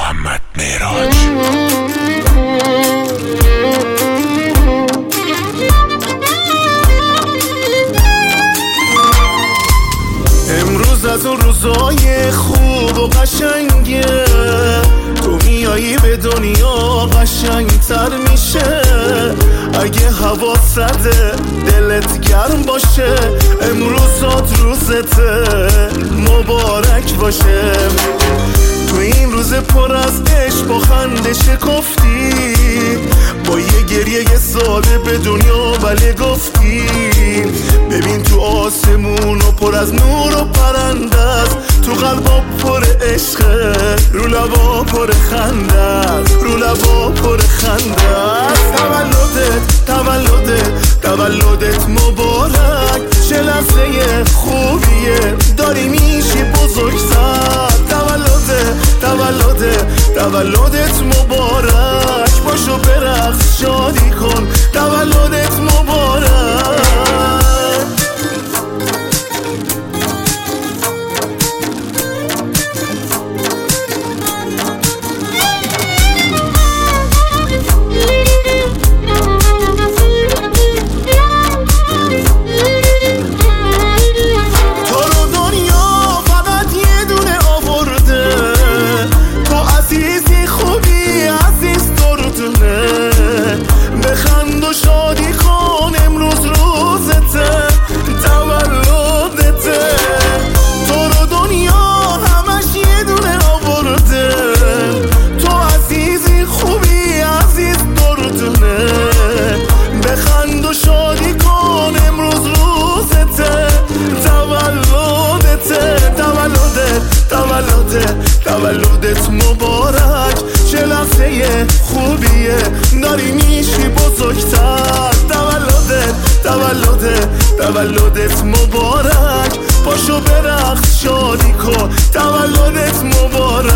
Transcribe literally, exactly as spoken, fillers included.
محمد معراج. امروز از اون روزای خوب و قشنگه، تو میایی به دنیا قشنگتر میشه. اگه هوا سرده دلت گرم باشه، امروزات روزته مبارک باشه. تو این روز پر از عشق با خنده شکفتی، با یه گریه یه ساده به دنیا بله گفتی. ببین تو آسمون و پر از نور و پرنده است، تو قلبا پر عشقه، رو لبا پر خنده است، رو لبا پر خنده است. تولدت تولدت تولدت مبارک، چه لحظه خوبیه داری میشی بزرگتر. تولدت تولدت تولدت مبارک، باشو برقص شادی کن، تولدت مبارک. شادی کن امروز روزته، تولدته. تو رو دنیا همش یه دونه آورده، تو عزیزی خوبی عزیز دردونه. بخند و شادی کن امروز روزته، تولدته. تولدت تولدت تولدت مبارک، چه لحظه خوبیه داری میشی بزرگتر. تولدت تولدت تولدت مبارک، پاشو برقص شادی کن، تولدت مبارک.